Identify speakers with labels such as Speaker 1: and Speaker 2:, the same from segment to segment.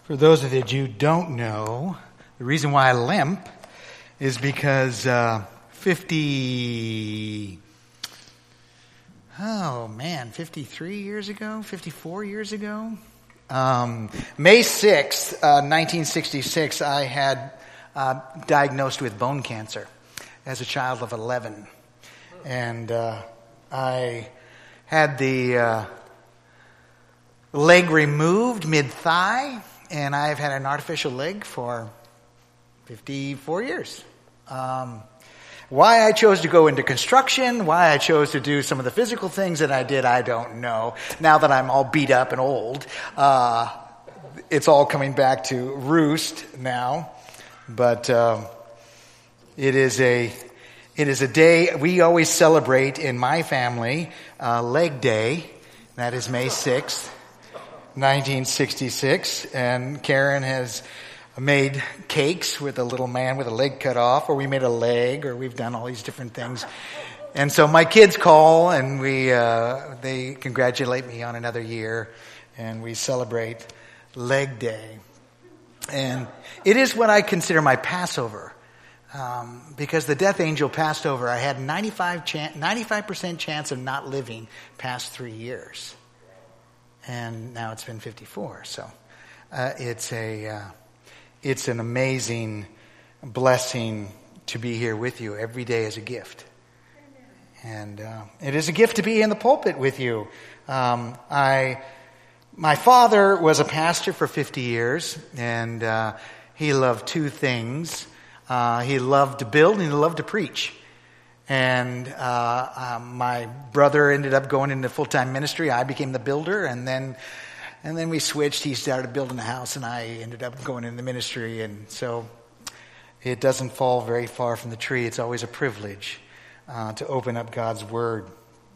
Speaker 1: For those of you who don't know, the reason why I limp is because 53 years ago, 54 years ago, May 6th, 1966, I had diagnosed with bone cancer as a child of 11. And I had the leg removed mid-thigh, and I've had an artificial leg for 54 years. Why I chose to go into construction, why I chose to do some of the physical things that I did, I don't know. Now that I'm all beat up and old, it's all coming back to roost now. But it is a day we always celebrate in my family, Leg Day. That is May 6th, 1966. And Karen has made cakes with a little man with a leg cut off, or we made a leg, or we've done all these different things. And so my kids call, and they congratulate me on another year, and we celebrate Leg Day. And it is what I consider my Passover. Because the death angel passed over, I had 95% chance of not living past 3 years. And now it's been 54. So it's an amazing blessing to be here with you. Every day is a gift. And it is a gift to be in the pulpit with you. My father was a pastor for 50 years, and he loved two things. He loved to build and he loved to preach. And my brother ended up going into full-time ministry. I became the builder, and then we switched. He started building a house, and I ended up going into the ministry. And so it doesn't fall very far from the tree. It's always a privilege to open up God's Word.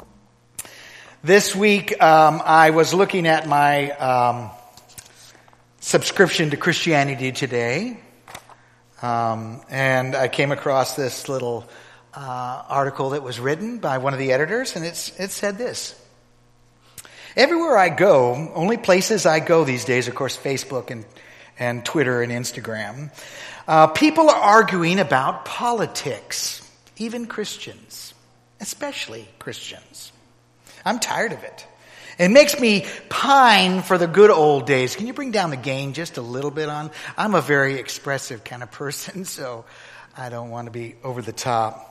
Speaker 1: This week, I was looking at my subscription to Christianity Today. And I came across this little article that was written by one of the editors, and it said this. Everywhere I go, only places I go these days, of course, Facebook and Twitter and Instagram, people are arguing about politics, even Christians, especially Christians. I'm tired of it. It makes me pine for the good old days. Can you bring down the gain just a little bit on? I'm a very expressive kind of person, so I don't want to be over the top.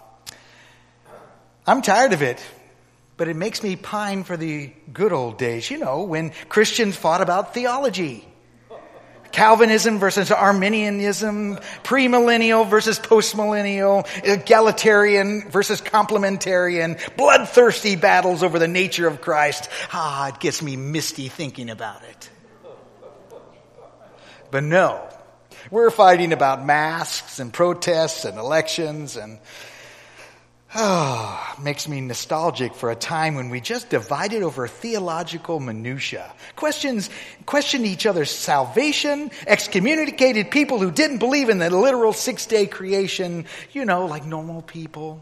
Speaker 1: I'm tired of it, but it makes me pine for the good old days. You know, when Christians fought about theology. Calvinism versus Arminianism, premillennial versus postmillennial, egalitarian versus complementarian, bloodthirsty battles over the nature of Christ. It gets me misty thinking about it. But no, we're fighting about masks and protests and elections, and makes me nostalgic for a time when we just divided over theological minutia. Questioned each other's salvation, excommunicated people who didn't believe in the literal 6-day creation, like normal people.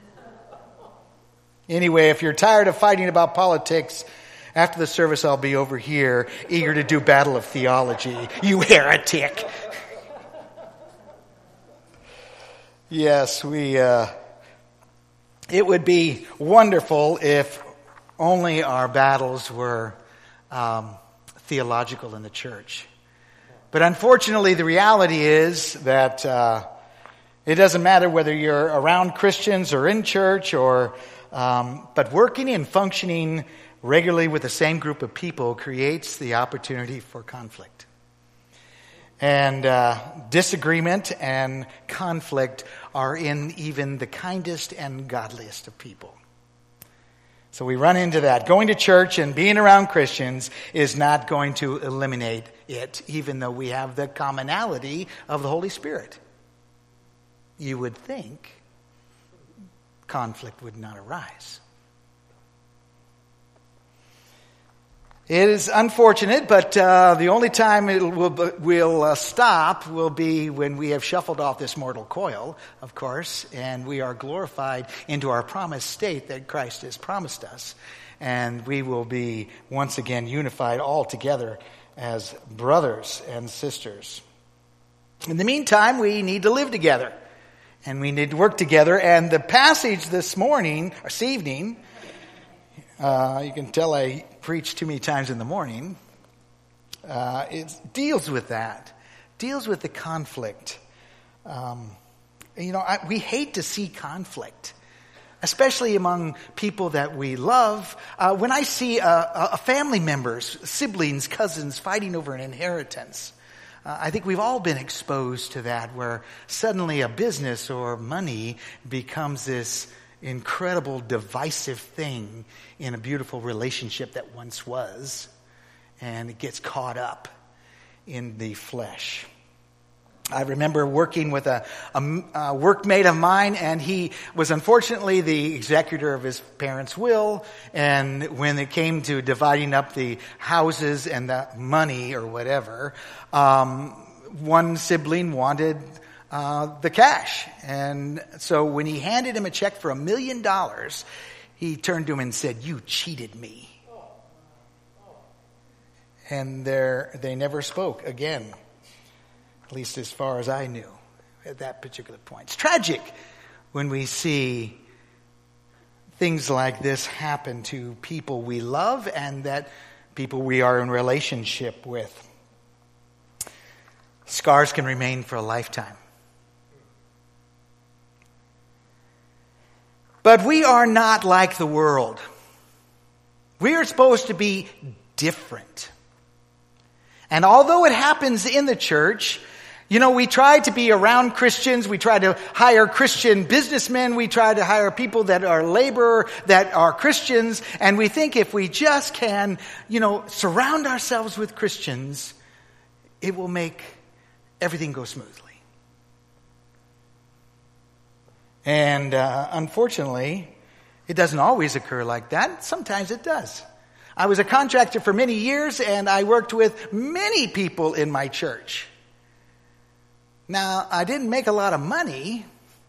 Speaker 1: Anyway, if you're tired of fighting about politics, after the service I'll be over here, eager to do battle of theology. You heretic! Yes, it would be wonderful if only our battles were theological in the church. But unfortunately, the reality is that it doesn't matter whether you're around Christians or in church, but working and functioning regularly with the same group of people creates the opportunity for conflict. And disagreement and conflict are in even the kindest and godliest of people. So we run into that. Going to church and being around Christians is not going to eliminate it, even though we have the commonality of the Holy Spirit. You would think conflict would not arise. It is unfortunate, but the only time we'll stop will be when we have shuffled off this mortal coil, of course, and we are glorified into our promised state that Christ has promised us. And we will be once again unified all together as brothers and sisters. In the meantime, we need to live together. And we need to work together. And the passage this evening, you can tell I preach too many times in the morning. It deals with that. Deals with the conflict. We hate to see conflict, especially among people that we love. When I see a family members, siblings, cousins fighting over an inheritance, I think we've all been exposed to that, where suddenly a business or money becomes this incredible divisive thing in a beautiful relationship that once was, and it gets caught up in the flesh. I remember working with a workmate of mine, and he was unfortunately the executor of his parents' will. And when it came to dividing up the houses and the money or whatever, one sibling wanted the cash. And so when he handed him a check for $1 million, he turned to him and said, "You cheated me." And they never spoke again. At least as far as I knew at that particular point. It's tragic when we see things like this happen to people we love and that people we are in relationship with. Scars can remain for a lifetime. But we are not like the world. We are supposed to be different. And although it happens in the church, we try to be around Christians. We try to hire Christian businessmen. We try to hire people that are laborer, that are Christians. And we think if we just can, surround ourselves with Christians, it will make everything go smoothly. And unfortunately, it doesn't always occur like that. Sometimes it does. I was a contractor for many years, and I worked with many people in my church. Now, I didn't make a lot of money,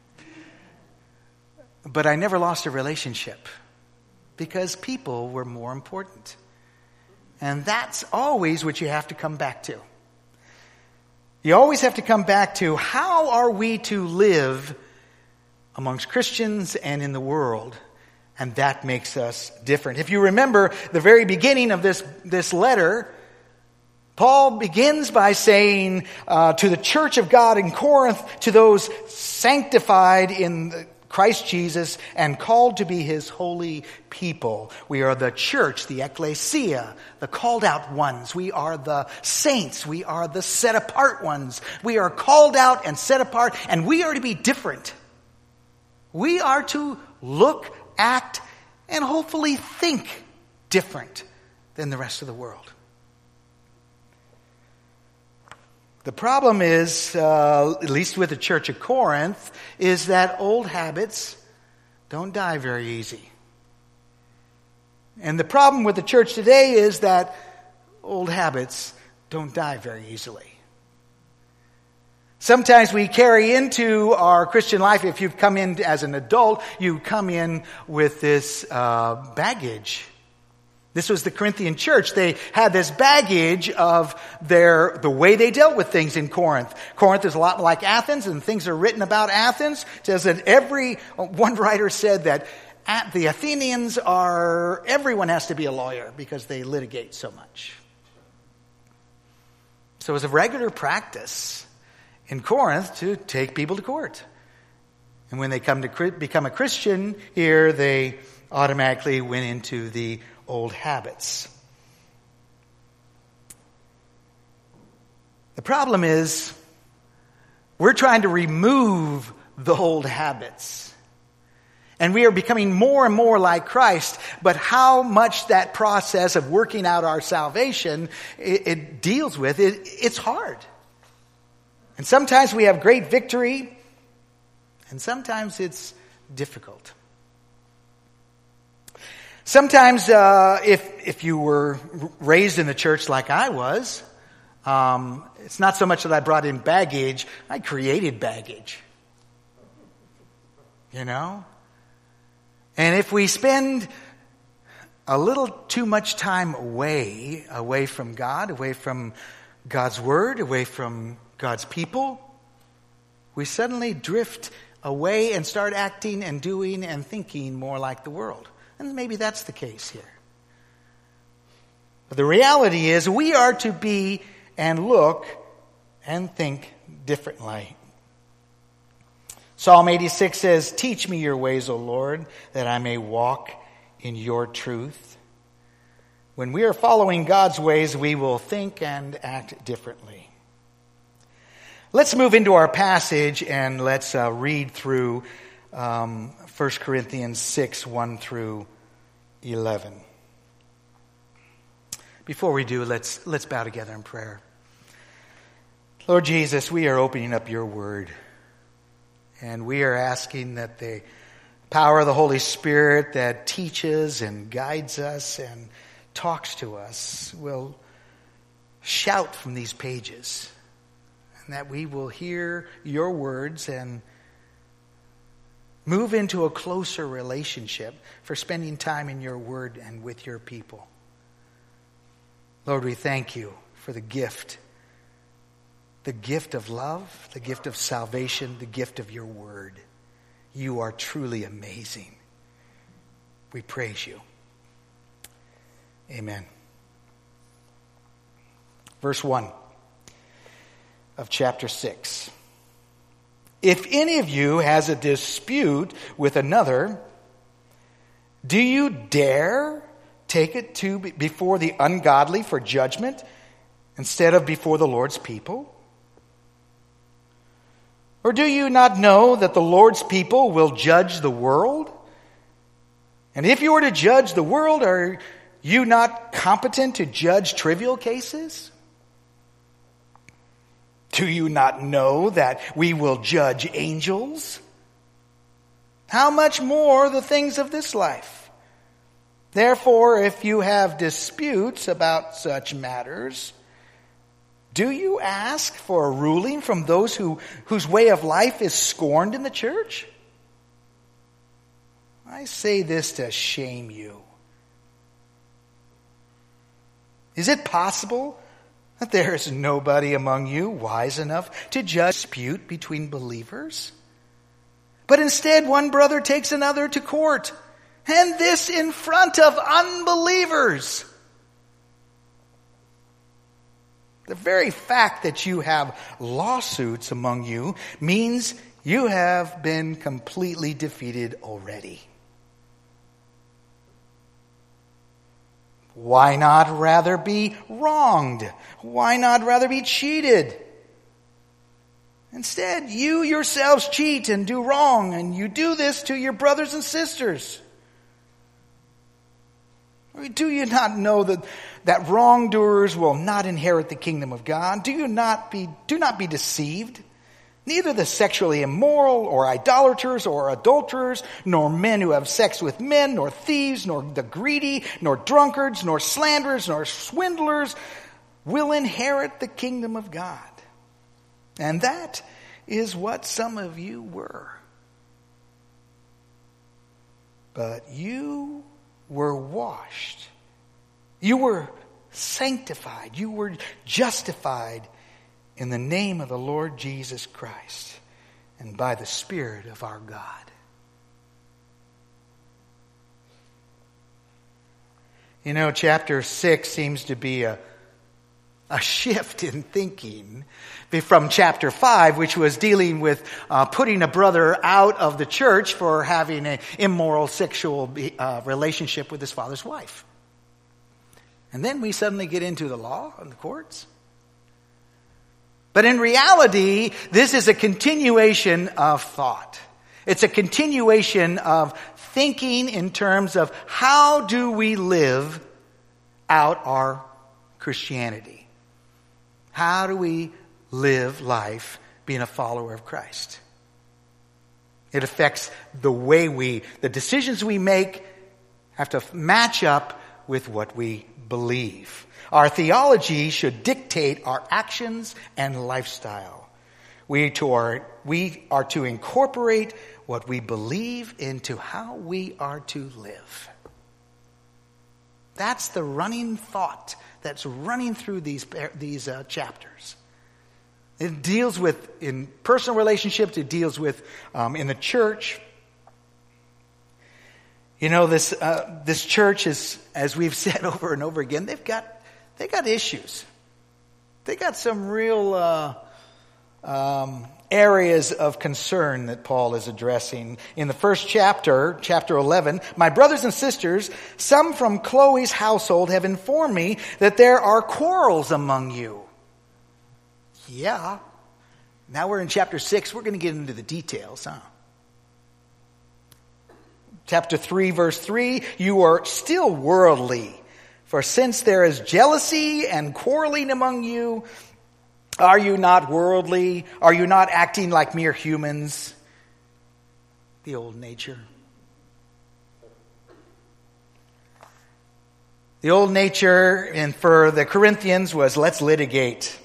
Speaker 1: but I never lost a relationship because people were more important. And that's always what you have to come back to. You always have to come back to, how are we to live amongst Christians and in the world? And that makes us different. If you remember the very beginning of this letter, Paul begins by saying to the church of God in Corinth, to those sanctified in Christ Jesus and called to be his holy people. We are the church, the ecclesia, the called out ones. We are the saints. We are the set apart ones. We are called out and set apart, and we are to be different. We are to look, act, and hopefully think different than the rest of the world. The problem is, at least with the church of Corinth, is that old habits don't die very easy. And the problem with the church today is that old habits don't die very easily. Sometimes we carry into our Christian life, if you've come in as an adult, you come in with this baggage. This was the Corinthian church. They had this baggage of the way they dealt with things in Corinth. Corinth is a lot like Athens, and things are written about Athens. It says that one writer said that the Athenians everyone has to be a lawyer because they litigate so much. So it was a regular practice in Corinth to take people to court. And when they come to become a Christian here, they automatically went into the old habits. The problem is, we're trying to remove the old habits. And we are becoming more and more like Christ. But how much that process of working out our salvation it deals with, it's hard. And sometimes we have great victory, and sometimes it's difficult. Sometimes, if you were raised in the church like I was, it's not so much that I brought in baggage, I created baggage. And if we spend a little too much time away from God, away from God's word, away from God's people, we suddenly drift away and start acting and doing and thinking more like the world. And maybe that's the case here. But the reality is we are to be and look and think differently. Psalm 86 says, "Teach me your ways, O Lord, that I may walk in your truth." When we are following God's ways, we will think and act differently. Let's move into our passage and let's read through 1 Corinthians 6, 1 through 11. Before we do, let's bow together in prayer. Lord Jesus, we are opening up your word. And we are asking that the power of the Holy Spirit that teaches and guides us and talks to us will shout from these pages. And that we will hear your words and move into a closer relationship for spending time in your word and with your people. Lord, we thank you for the gift of love, the gift of salvation, the gift of your word. You are truly amazing. We praise you. Amen. Verse 1 of chapter 6. If any of you has a dispute with another, do you dare take it before the ungodly for judgment instead of before the Lord's people? Or do you not know that the Lord's people will judge the world? And if you were to judge the world, are you not competent to judge trivial cases? Do you not know that we will judge angels? How much more the things of this life? Therefore, if you have disputes about such matters, do you ask for a ruling from those whose way of life is scorned in the church? I say this to shame you. Is it possible that there is nobody among you wise enough to judge a dispute between believers? But instead, one brother takes another to court, and this in front of unbelievers. The very fact that you have lawsuits among you means you have been completely defeated already. Why not rather be wronged? Why not rather be cheated? Instead, you yourselves cheat and do wrong, and you do this to your brothers and sisters. Do you not know that wrongdoers will not inherit the kingdom of God? Do not be deceived. Neither the sexually immoral or idolaters or adulterers, nor men who have sex with men, nor thieves, nor the greedy, nor drunkards, nor slanderers, nor swindlers will inherit the kingdom of God. And that is what some of you were. But you were washed. You were sanctified. You were justified in the name of the Lord Jesus Christ and by the Spirit of our God. You know, chapter 6 seems to be a shift in thinking from chapter 5, which was dealing with putting a brother out of the church for having an immoral sexual relationship with his father's wife. And then we suddenly get into the law and the courts. But in reality, this is a continuation of thought. It's a continuation of thinking in terms of how do we live out our Christianity? How do we live life being a follower of Christ? It affects the way the decisions we make have to match up with what we believe. Our theology should dictate our actions and lifestyle. We are to incorporate what we believe into how we are to live. That's the running thought that's running through these chapters. It deals with in personal relationships. It deals with in the church. You know, this church is, as we've said over and over again, they got issues. They got some real areas of concern that Paul is addressing. In the first chapter, chapter 11, my brothers and sisters, some from Chloe's household have informed me that there are quarrels among you. Yeah. Now we're in chapter 6. We're going to get into the details, huh? Chapter 3, verse 3, you are still worldly. For since there is jealousy and quarreling among you, are you not worldly? Are you not acting like mere humans? The old nature. The old nature, and for the Corinthians, was let's litigate.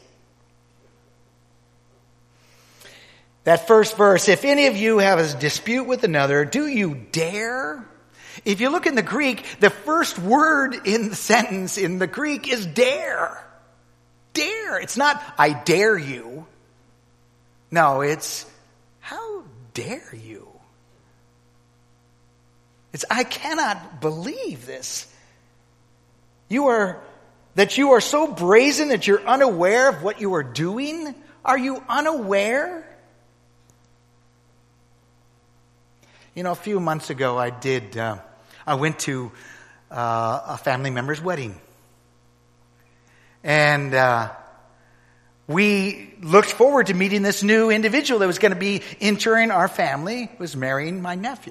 Speaker 1: That first verse, if any of you have a dispute with another, do you dare? If you look in the Greek, the first word in the sentence in the Greek is dare. Dare. It's not, I dare you. No, it's, how dare you? It's, I cannot believe this. You are so brazen that you're unaware of what you are doing? Are you unaware? You know, a few months ago, I went to a family member's wedding. And we looked forward to meeting this new individual that was going to be entering our family, was marrying my nephew.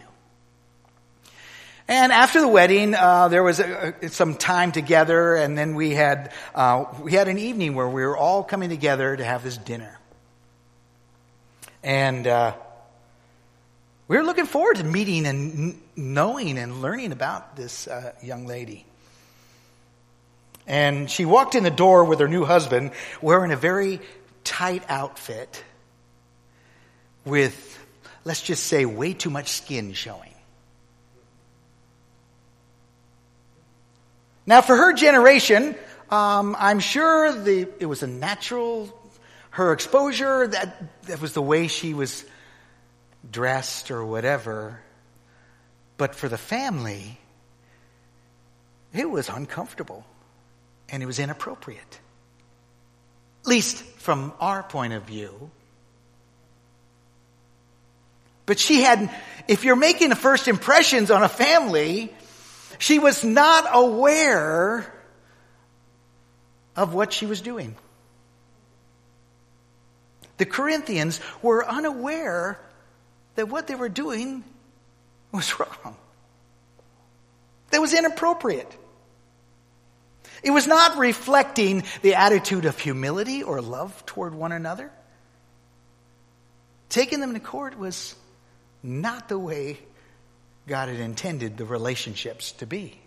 Speaker 1: And after the wedding, there was some time together, and then we had an evening where we were all coming together to have this dinner. And we were looking forward to meeting and knowing and learning about this young lady. And she walked in the door with her new husband wearing a very tight outfit with, let's just say, way too much skin showing. Now, for her generation, I'm sure it was a natural, her exposure, that was the way she was dressed or whatever. But for the family, it was uncomfortable and it was inappropriate. At least from our point of view. But if you're making the first impressions on a family, she was not aware of what she was doing. The Corinthians were unaware that what they were doing was wrong. That was inappropriate. It was not reflecting the attitude of humility or love toward one another. Taking them to court was not the way God had intended the relationships to be.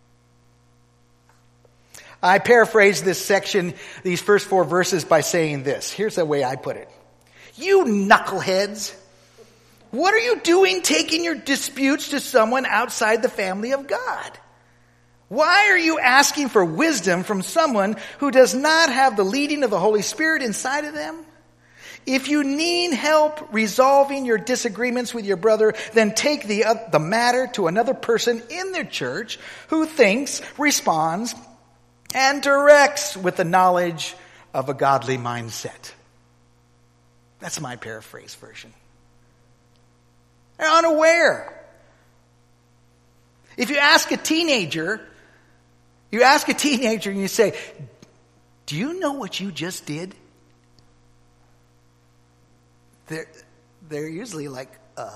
Speaker 1: I paraphrase this section, these first 4 verses, by saying this. Here's the way I put it. You knuckleheads! What are you doing taking your disputes to someone outside the family of God? Why are you asking for wisdom from someone who does not have the leading of the Holy Spirit inside of them? If you need help resolving your disagreements with your brother, then take the matter to another person in the church who thinks, responds, and directs with the knowledge of a godly mindset. That's my paraphrase version. They're unaware. If you ask a teenager and you say, do you know what you just did? They're usually like,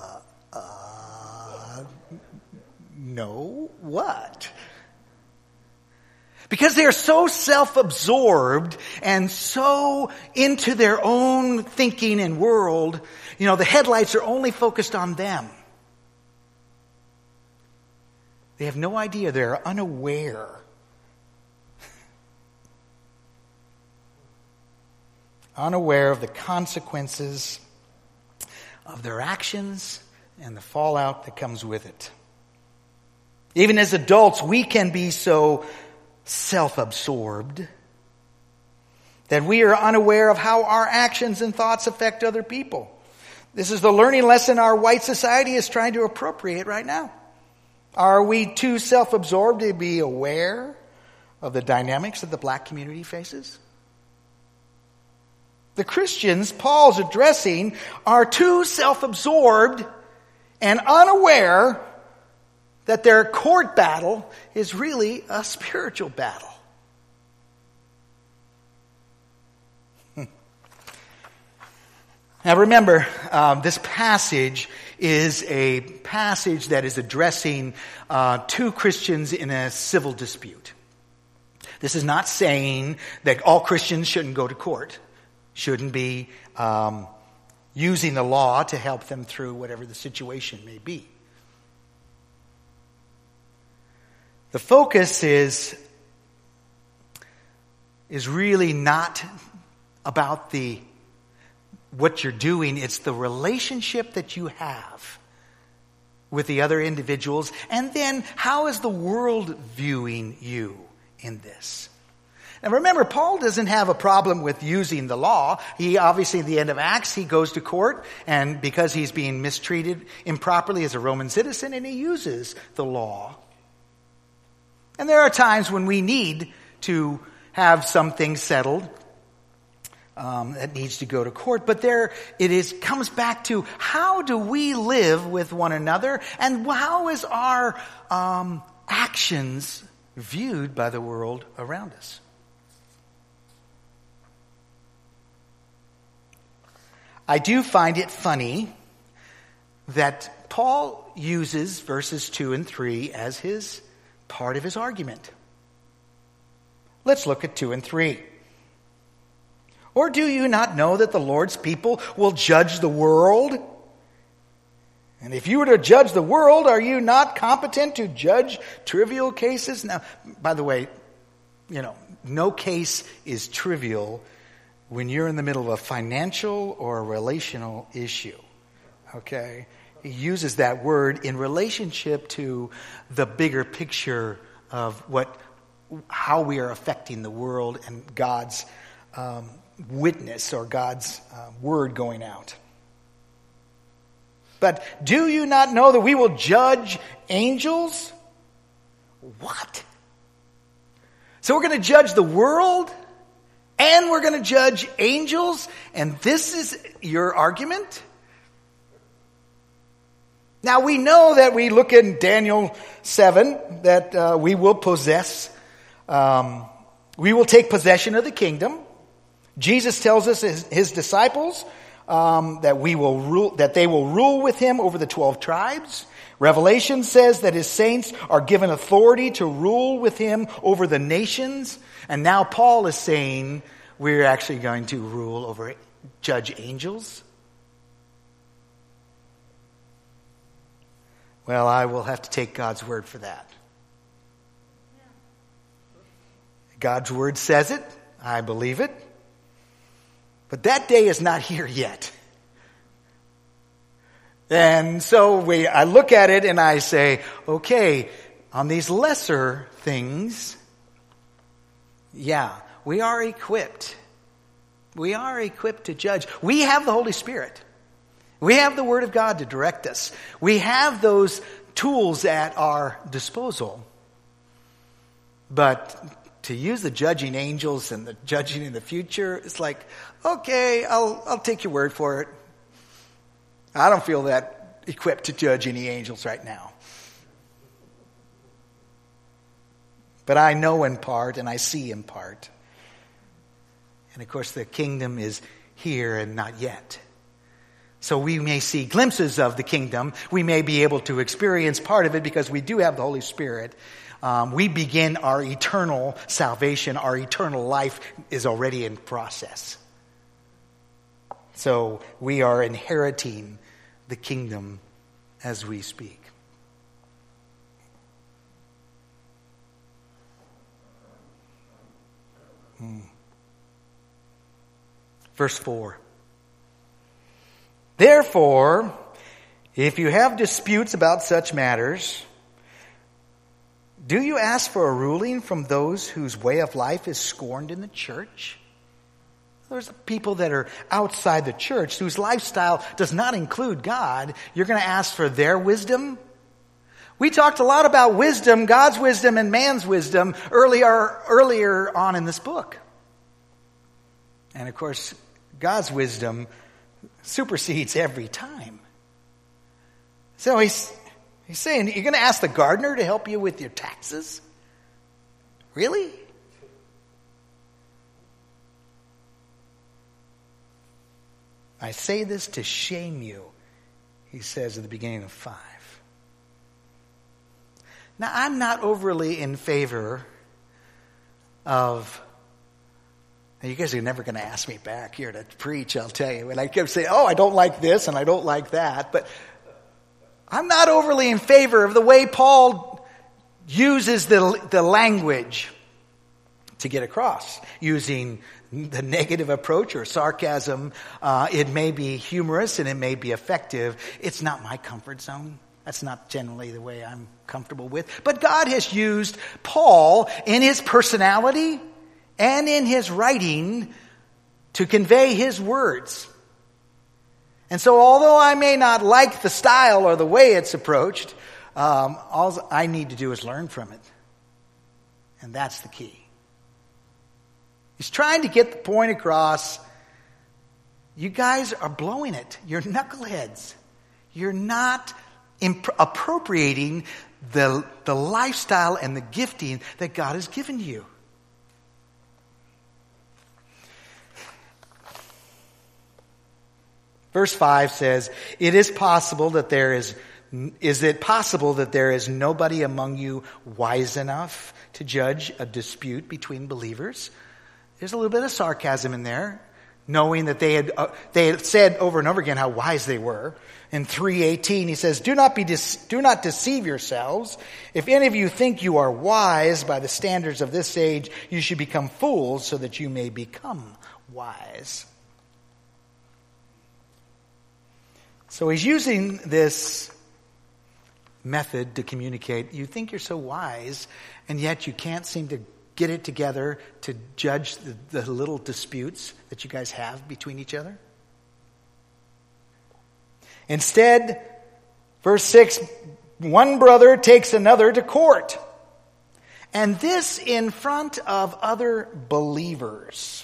Speaker 1: no, what? Because they are so self-absorbed and so into their own thinking and world, the headlights are only focused on them. They have no idea. They're unaware. Unaware of the consequences of their actions and the fallout that comes with it. Even as adults, we can be so self-absorbed that we are unaware of how our actions and thoughts affect other people. This is the learning lesson our white society is trying to appropriate right now. Are we too self-absorbed to be aware of the dynamics that the black community faces? The Christians Paul's addressing are too self-absorbed and unaware that their court battle is really a spiritual battle. Now remember, this passage is a passage that is addressing two Christians in a civil dispute. This is not saying that all Christians shouldn't go to court, shouldn't be using the law to help them through whatever the situation may be. The focus is really not about what you're doing. It's the relationship that you have with the other individuals. And then how is the world viewing you in this? And remember, Paul doesn't have a problem with using the law. He obviously, at the end of Acts, he goes to court, and because he's being mistreated improperly as a Roman citizen, and he uses the law. And there are times when we need to have some things settled that needs to go to court. But comes back to, how do we live with one another, and how is our actions viewed by the world around us? I do find it funny that Paul uses verses 2 and 3 as part of his argument. Let's look at 2 and 3. Or do you not know that the Lord's people will judge the world? And if you were to judge the world, are you not competent to judge trivial cases? Now, by the way, no case is trivial when you're in the middle of a financial or a relational issue. Okay? He uses that word in relationship to the bigger picture of how we are affecting the world and God's witness, or God's word going out. But do you not know that we will judge angels? What? So we're going to judge the world, and we're going to judge angels, and this is your argument? Now we know that we look in Daniel 7 that we will we will take possession of the kingdom. Jesus tells us, his disciples, that they will rule with him over the 12 tribes. Revelation says that his saints are given authority to rule with him over the nations. And now Paul is saying we're actually going to judge angels. Well, I will have to take God's word for that. God's word says it. I believe it. But that day is not here yet. And so I look at it and I say, okay, on these lesser things, we are equipped. We are equipped to judge. We have the Holy Spirit. We have the Word of God to direct us. We have those tools at our disposal. But to use the judging angels and the judging in the future, it's like, okay, I'll take your word for it. I don't feel that equipped to judge any angels right now. But I know in part and I see in part. And of course the kingdom is here and not yet. So we may see glimpses of the kingdom. We may be able to experience part of it because we do have the Holy Spirit. We begin our eternal salvation. Our eternal life is already in process. So we are inheriting the kingdom as we speak. Verse 4. Therefore, if you have disputes about such matters, Do you ask for a ruling from those whose way of life is scorned in the church? There's people that are outside the church whose lifestyle does not include God. You're going to ask for their wisdom? We talked a lot about wisdom, God's wisdom and man's wisdom earlier on in this book. And of course, God's wisdom supersedes every time. So he's saying, you're going to ask the gardener to help you with your taxes? Really? I say this to shame you, he says at the beginning of 5. Now, I'm not overly in favor of... Now, you guys are never going to ask me back here to preach, I'll tell you. And I kept saying, I don't like this and I don't like that. But I'm not overly in favor of the way Paul uses the language to get across, using the negative approach or sarcasm. It may be humorous and it may be effective. It's not my comfort zone. That's not generally the way I'm comfortable with. But God has used Paul in his personality and in his writing to convey his words. And so although I may not like the style or the way it's approached, all I need to do is learn from it. And that's the key. He's trying to get the point across. You guys are blowing it. You're knuckleheads. You're not appropriating the lifestyle and the gifting that God has given you. Verse 5 says, Is it possible that there is nobody among you wise enough to judge a dispute between believers? There's a little bit of sarcasm in there, knowing that they had said over and over again how wise they were. In 3:18, he says, Do not deceive yourselves. If any of you think you are wise by the standards of this age, you should become fools so that you may become wise. So he's using this method to communicate. You think you're so wise, and yet you can't seem to get it together to judge the little disputes that you guys have between each other? Instead, verse 6, one brother takes another to court. And this in front of other believers.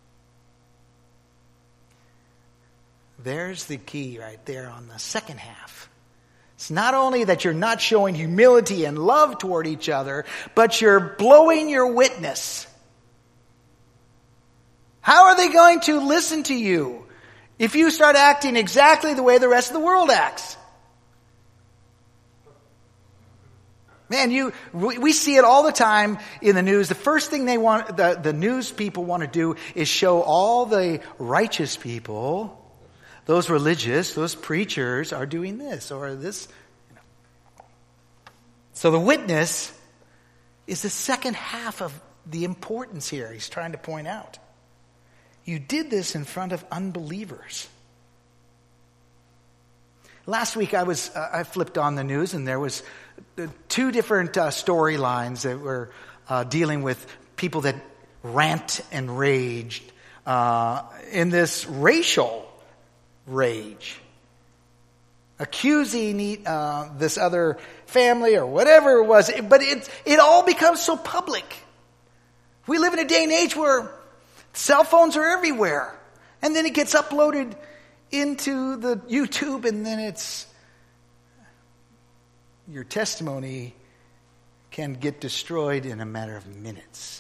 Speaker 1: There's the key right there on the second half. It's not only that you're not showing humility and love toward each other, but you're blowing your witness. How are they going to listen to you if you start acting exactly the way the rest of the world acts? Man, we see it all the time in the news. The first thing the news people want to do is show all the righteous people, those religious, those preachers are doing this or this. So the witness is the second half of the importance here he's trying to point out. You did this in front of unbelievers. Last week I flipped on the news and there was 2 different storylines that were dealing with people that rant and raged in this racial rage, accusing this other family or whatever it was. But it all becomes so public. We live in a day and age where cell phones are everywhere. And then it gets uploaded into the YouTube, and then your testimony can get destroyed in a matter of minutes.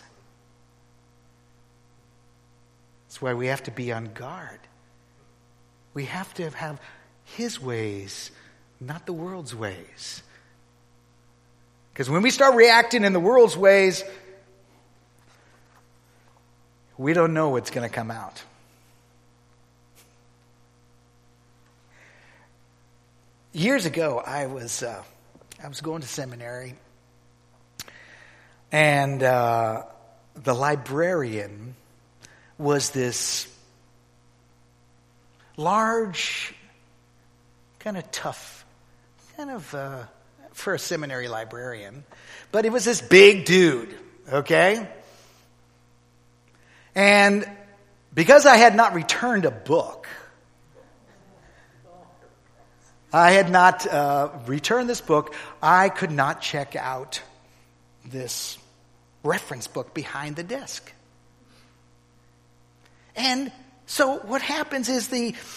Speaker 1: That's why we have to be on guard. We have to have His ways, not the world's ways. Because when we start reacting in the world's ways, we don't know what's going to come out. Years ago, I was going to seminary, and the librarian was this large, kind of tough, kind of for a seminary librarian, but he was this big dude, okay? And because I had not returned a book, I had not returned this book, I could not check out this reference book behind the desk. And so what happens is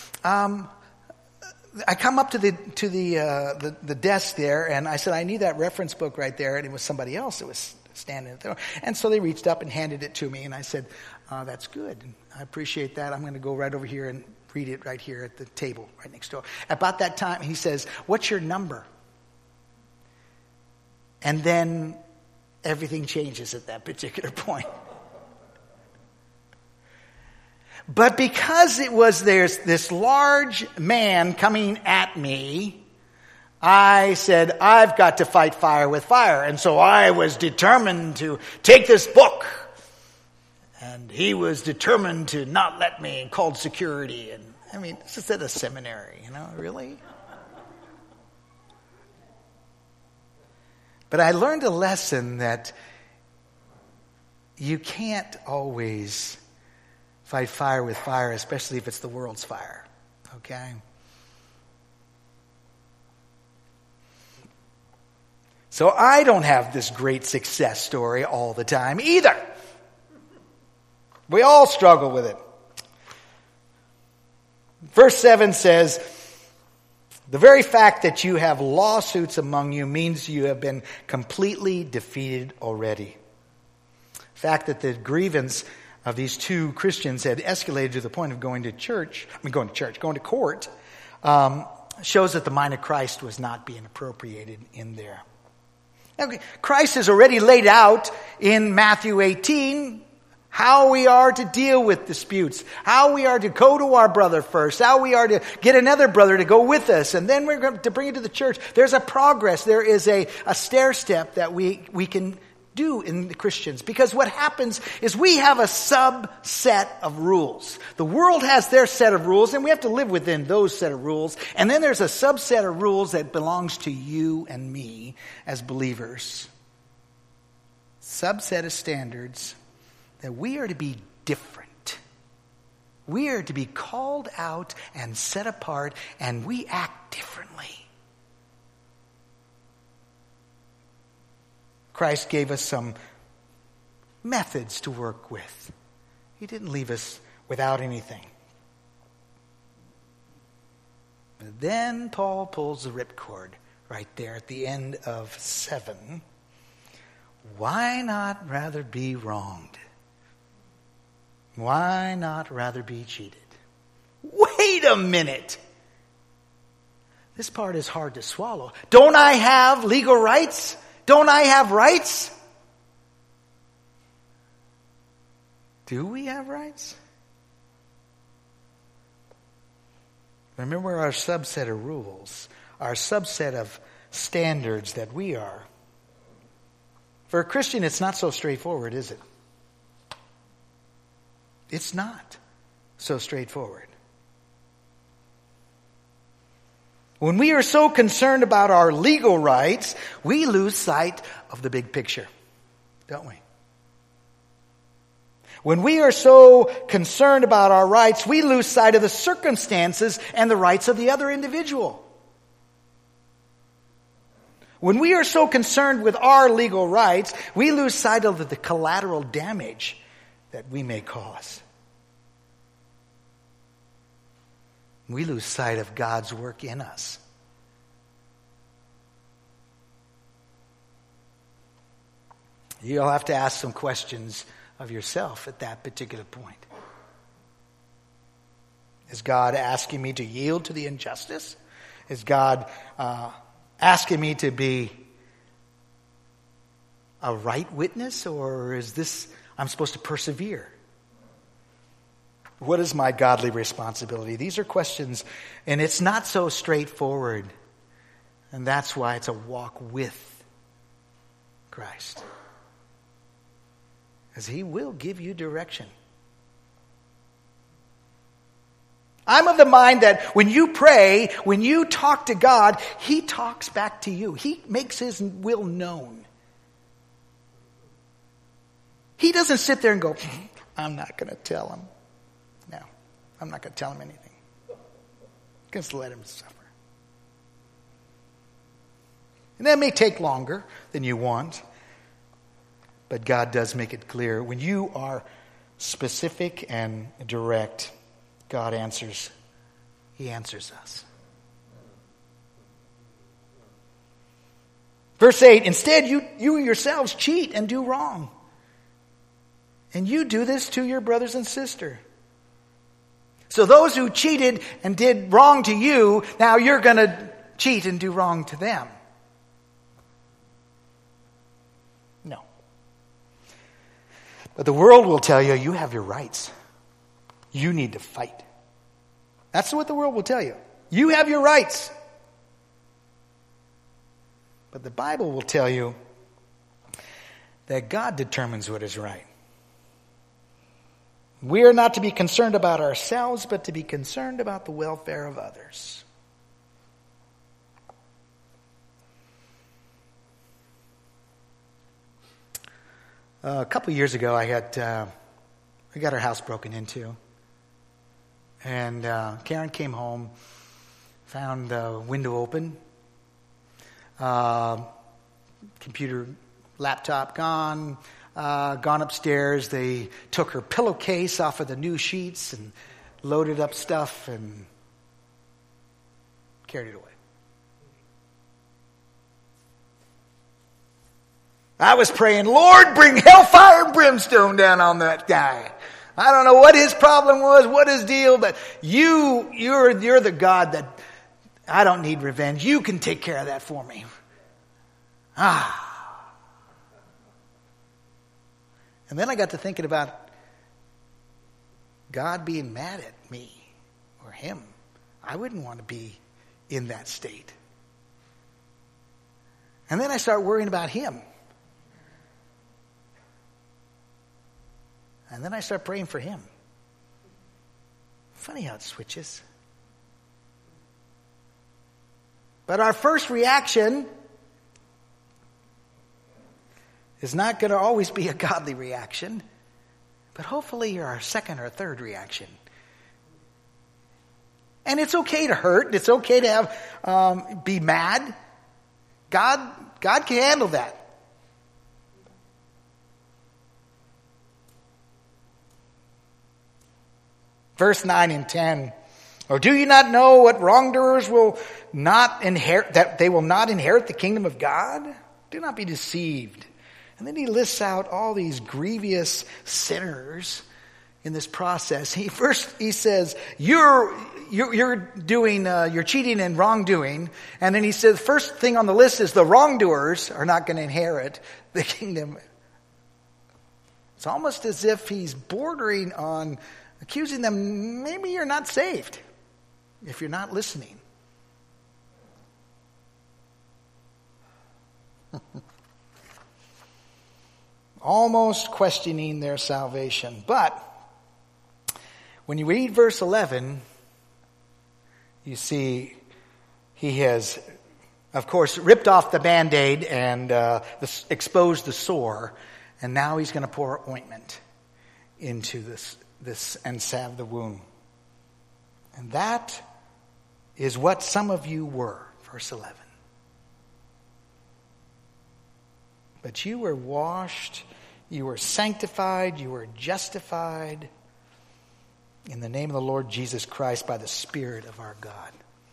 Speaker 1: I come up to the desk there, and I said, I need that reference book right there, and it was somebody else that was standing there. And so they reached up and handed it to me, and I said, that's good. I appreciate that. I'm going to go right over here and read it right here at the table right next door. About that time, he says, what's your number? And then everything changes at that particular point. But because there's this large man coming at me, I said, I've got to fight fire with fire. And so I was determined to take this book. And he was determined to not let me, and called security. And I mean, this is at a seminary, really? But I learned a lesson that you can't always fight fire with fire, especially if it's the world's fire. Okay? So I don't have this great success story all the time either. We all struggle with it. Verse 7 says, the very fact that you have lawsuits among you means you have been completely defeated already. The fact that the grievance of these two Christians had escalated to the point of going to court, shows that the mind of Christ was not being appropriated in there. Okay, Christ has already laid out in Matthew 18 how we are to deal with disputes, how we are to go to our brother first, how we are to get another brother to go with us, and then we're going to bring it to the church. There's a progress. There is a stair step that we can do in the Christians. Because what happens is we have a subset of rules. The world has their set of rules, and we have to live within those set of rules. And then there's a subset of rules that belongs to you and me as believers. Subset of standards that we are to be different. We are to be called out and set apart, and we act differently. Christ gave us some methods to work with. He didn't leave us without anything. But then Paul pulls the ripcord right there at the end of 7. Why not rather be wronged? Why not rather be cheated? Wait a minute. This part is hard to swallow. Don't I have legal rights? Don't I have rights? Do we have rights? Remember our subset of rules, our subset of standards that we are. For a Christian, it's not so straightforward, is it? It's not so straightforward. When we are so concerned about our legal rights, we lose sight of the big picture, don't we? When we are so concerned about our rights, we lose sight of the circumstances and the rights of the other individual. When we are so concerned with our legal rights, we lose sight of the collateral damage that we may cause. We lose sight of God's work in us. You'll have to ask some questions of yourself at that particular point. Is God asking me to yield to the injustice? Is God asking me to be a right witness, or is this I'm supposed to persevere? What is my godly responsibility? These are questions, and it's not so straightforward. And that's why it's a walk with Christ. Because He will give you direction. I'm of the mind that when you pray, when you talk to God, He talks back to you. He makes His will known. He doesn't sit there and go, I'm not going to tell him. No, I'm not going to tell him anything. Just let him suffer. And that may take longer than you want, but God does make it clear. When you are specific and direct, God answers. He answers us. Verse 8, instead you yourselves cheat and do wrong. And you do this to your brothers and sisters. So those who cheated and did wrong to you, now you're going to cheat and do wrong to them. No. But the world will tell you, you have your rights. You need to fight. That's what the world will tell you. You have your rights. But the Bible will tell you that God determines what is right. We are not to be concerned about ourselves, but to be concerned about the welfare of others. A couple of years ago, I got our house broken into. And Karen came home, found the window open, computer, laptop gone, gone upstairs. They took her pillowcase off of the new sheets and loaded up stuff and carried it away. I was praying, Lord, bring hellfire and brimstone down on that guy. I don't know what his problem was, what his deal, but you're the God that I don't need revenge. You can take care of that for me. And then I got to thinking about God being mad at me or him. I wouldn't want to be in that state. And then I start worrying about him. And then I start praying for him. Funny how it switches. But our first reaction is not going to always be a godly reaction, but hopefully our second or third reaction. And it's okay to hurt. It's okay to have be mad. God can handle that. Verse 9 and 10. Or do you not know what wrongdoers will not inherit, that they will not inherit the kingdom of God? Do not be deceived. And then he lists out all these grievous sinners in this process. He says, you're doing, you're cheating and wrongdoing. And then he says, the first thing on the list is the wrongdoers are not going to inherit the kingdom. It's almost as if he's bordering on accusing them, maybe you're not saved if you're not listening. Almost questioning their salvation. But when you read verse 11, you see he has, of course, ripped off the Band-Aid and exposed the sore, and now he's going to pour ointment into this and salve the wound. And that is what some of you were, verse 11. But you were washed, you were sanctified, you were justified in the name of the Lord Jesus Christ by the Spirit of our God.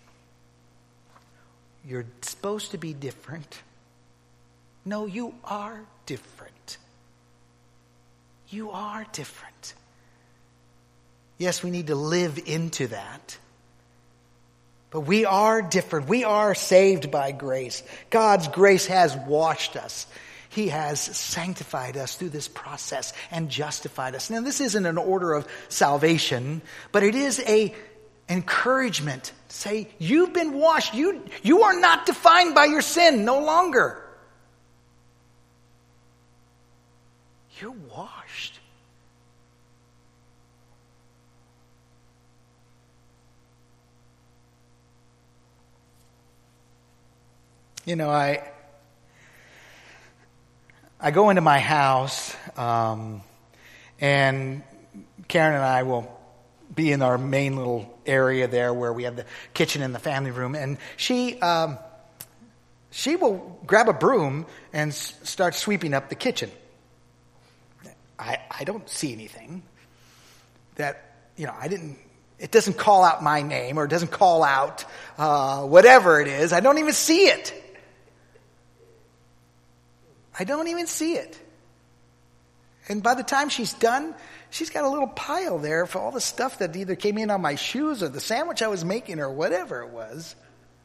Speaker 1: You're supposed to be different. No, you are different. You are different. Yes, we need to live into that. But we are different. We are saved by grace. God's grace has washed us. He has sanctified us through this process and justified us. Now, this isn't an order of salvation, but it is an encouragement. Say, you've been washed. You are not defined by your sin no longer. You're washed. You know, I go into my house, and Karen and I will be in our main little area there where we have the kitchen and the family room, and she will grab a broom and start sweeping up the kitchen. I don't see anything that, it doesn't call out my name, or it doesn't call out whatever it is. I don't even see it. I don't even see it. And by the time she's done, she's got a little pile there for all the stuff that either came in on my shoes or the sandwich I was making or whatever it was.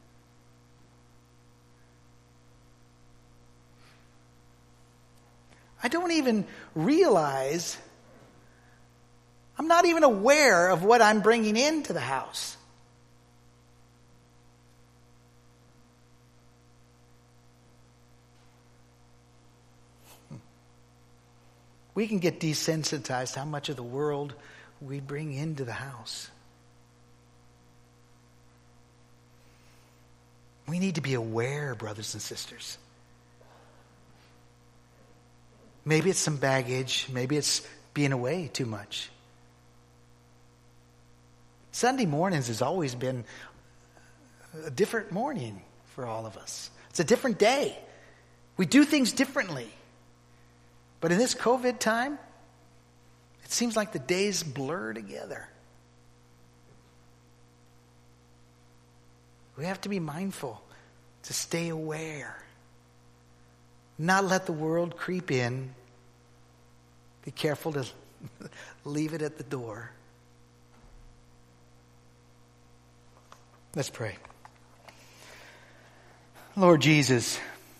Speaker 1: I don't even realize, I'm not even aware of what I'm bringing into the house. We can get desensitized how much of the world we bring into the house. We need to be aware, brothers and sisters. Maybe it's some baggage. Maybe it's being away too much. Sunday mornings has always been a different morning for all of us. It's a different day. We do things differently. But in this COVID time, it seems like the days blur together. We have to be mindful to stay aware. Not let the world creep in. Be careful to leave it at the door. Let's pray. Lord Jesus,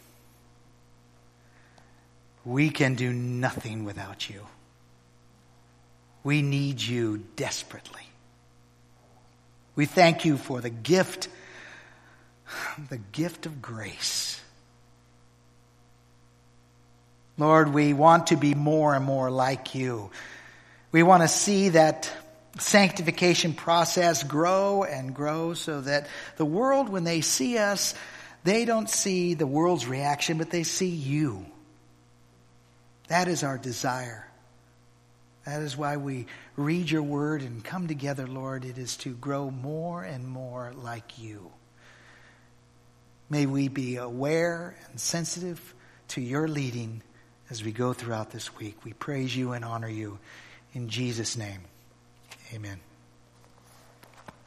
Speaker 1: we can do nothing without you. We need you desperately. We thank you for the gift of grace. Lord, we want to be more and more like you. We want to see that sanctification process grow and grow so that the world, when they see us, they don't see the world's reaction, but they see you. That is our desire. That is why we read your word and come together, Lord. It is to grow more and more like you. May we be aware and sensitive to your leading as we go throughout this week. We praise you and honor you in Jesus' name. Amen.